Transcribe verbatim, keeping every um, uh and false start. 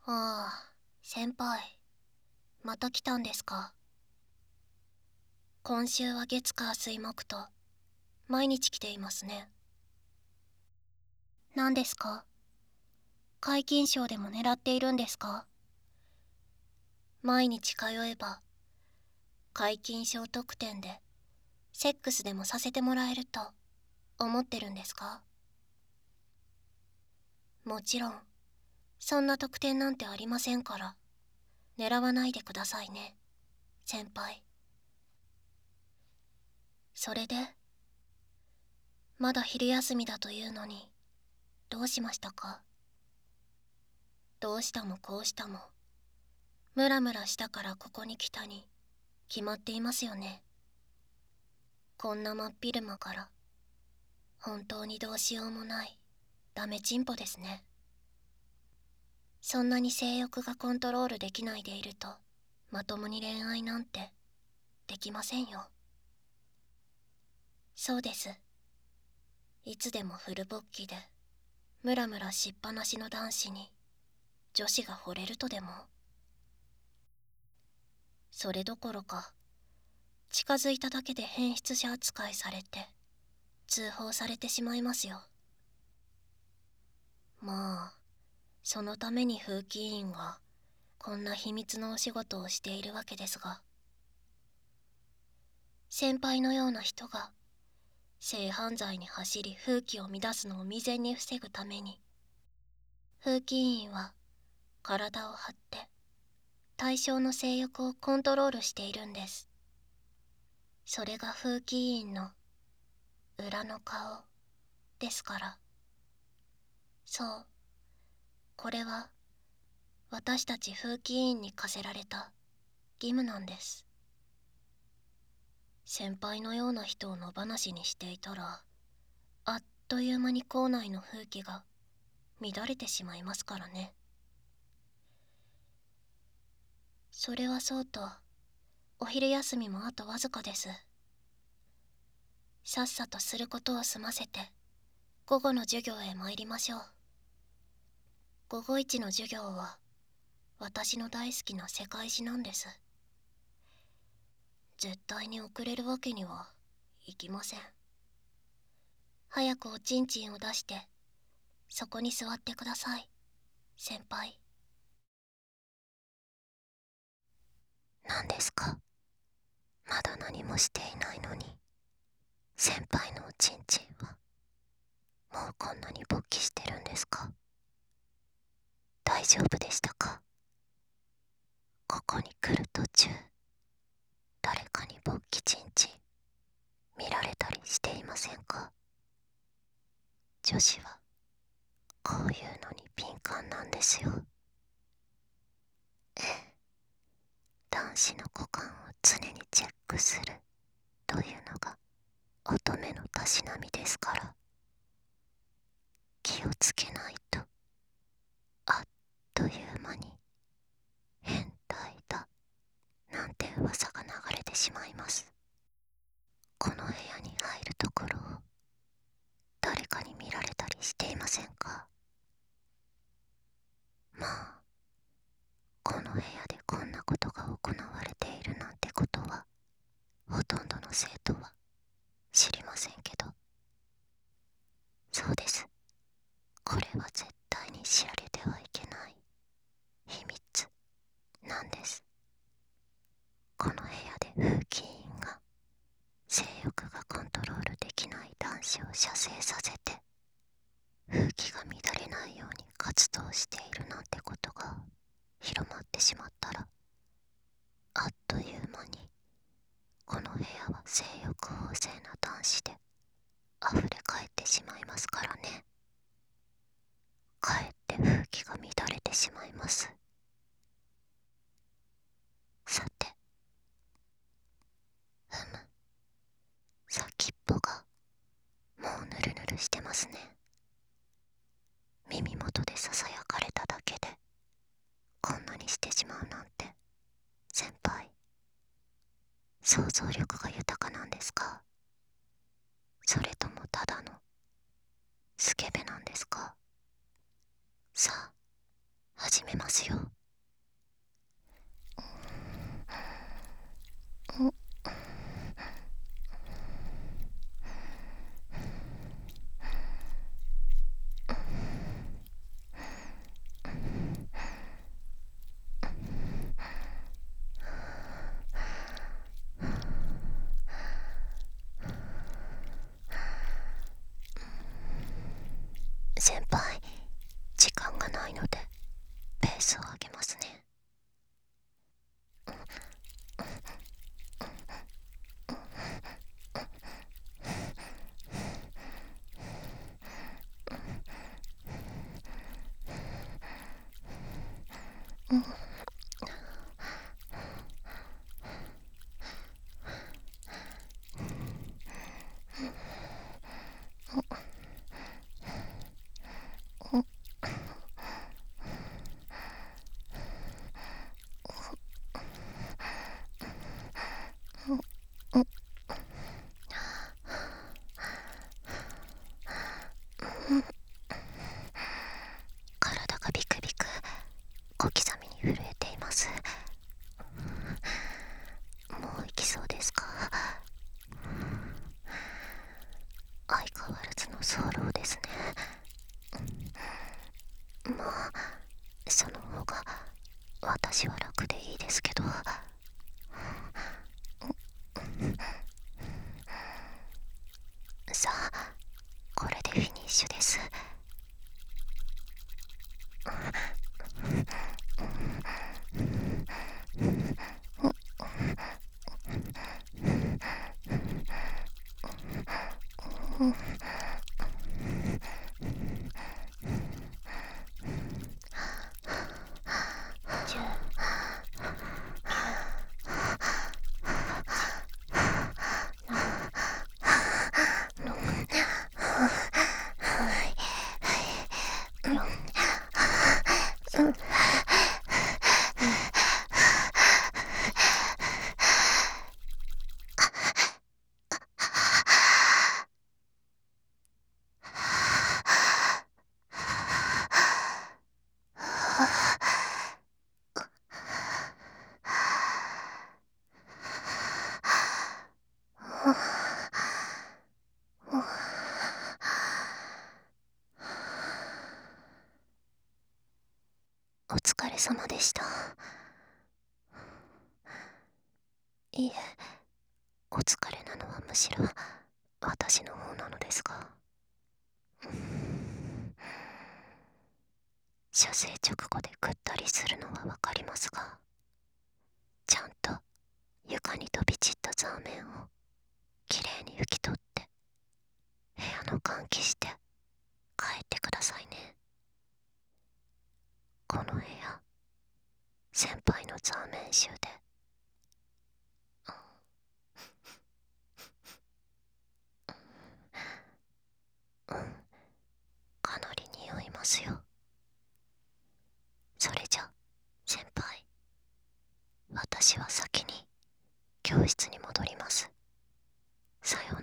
ああ、先輩、また来たんですか。今週は月火水木と毎日来ていますね。何ですか？皆勤賞でも狙っているんですか？毎日通えば皆勤賞特典でセックスでもさせてもらえると思ってるんですか？もちろんそんな特典なんてありませんから、狙わないでくださいね、先輩。それで、まだ昼休みだというのにどうしましたか？どうしたもこうしたもムラムラしたからここに来たに決まっていますよね。こんな真っ昼間から本当にどうしようもないダメチンポですね。そんなに性欲がコントロールできないでいるとまともに恋愛なんてできませんよ。そうです。いつでもフル勃起でムラムラしっぱなしの男子に女子が惚れるとでも。それどころか近づいただけで変質者扱いされて通報されてしまいますよ。まあそのために風紀委員がこんな秘密のお仕事をしているわけですが、先輩のような人が性犯罪に走り風紀を乱すのを未然に防ぐために、風紀委員は体を張って対象の性欲をコントロールしているんです。それが風紀委員の裏の顔ですから。そう、これは私たち風紀委員に課せられた義務なんです。先輩のような人を野放しにしていたら、あっという間に校内の風紀が乱れてしまいますからね。それはそうと、お昼休みもあとわずかです。さっさとすることを済ませて午後の授業へ参りましょう。午後一の授業は私の大好きな世界史なんです。絶対に遅れるわけにはいきません。早くおちんちんを出してそこに座ってください、先輩。何ですか？まだ何もしていないのに先輩のおちんちんはもうこんなに勃起してるんですか？大丈夫でしたか？ここに来る途中誰かに勃起ちんちん見られたりしていませんか？女子はこういうのに敏感なんですよ。ええ、男子の股間を常にチェックするというのが乙女のたしなみですから、気をつけないとあっという間に変態だなんて噂が流れてしまいます。この部屋に入るところを誰かに見られたりしていませんか？まあこの部屋でこんなことが行われているなんてことはほとんどの生徒は知りませんけど、そうです、これは絶対に知られてはいけない秘密なんです。この部屋で風紀委員が性欲がコントロールできない男子を射精させて風紀が乱れないように活動しているなんてことが広まってしまったら、あっという間にこの部屋は性欲旺盛な男子で溢れ返ってしまいますからね。かえって風紀が乱れてしまいます。さて、ふむ、先っぽがもうヌルヌルしてますね。耳元でささやかれただけでこんなにしてしまうなんて、先輩想像力が豊かなんですか？それともただのスケベなんですか？さあ始めめますよ。先輩、時間がないのでペースを上げますね。体がビクビク小刻みに震えています。もう行きそうですか？相変わらずの早漏ですね。まあその方が私は楽でいいですけど。さあ、これでフィニッシュです。お疲れ様でした。いえ、お疲れなのはむしろ私の方なのですが。射精直後でぐったりするのはわかりますが、ちゃんと床に飛び散った座面をきれいに拭き取って部屋の換気して帰ってくださいね。この部屋、先輩の座面臭で、うん、かなり匂いますよ。それじゃ先輩、私は先に教室に戻ります。さよう